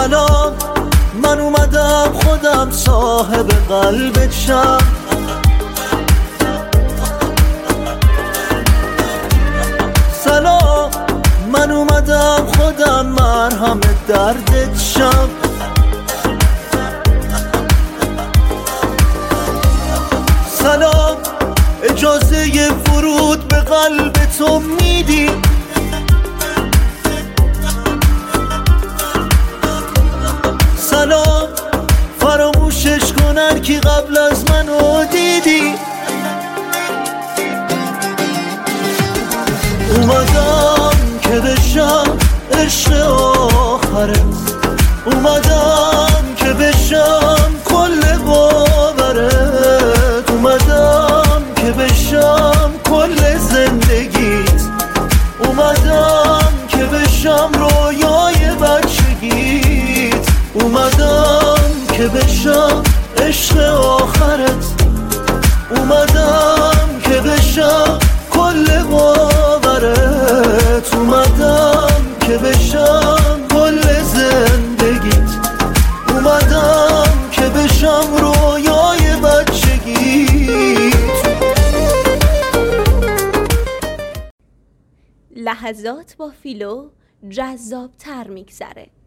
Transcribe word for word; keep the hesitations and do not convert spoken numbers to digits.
سلام، من اومدم خودم صاحب قلبت شم. سلام، من اومدم خودم مرهم دردت شم. سلام، اجازه ورود به قلب تو میدی؟ سلام، فراموشش کنن کی قبل از منو دیدی؟ اومدم که بشم عشق آخرت، اومدم که بشم کل باورت، اومدم که بشم کل زندگیت، اومدم که بشم رویای بچگیت، اومدم که بشم عشق آخرت، اومدم که بشم کل باورت، اومدم که بشم کل زندگیت، اومدم که بشم رویای بچگیت. لحظات با فیلو جذاب تر میگذره.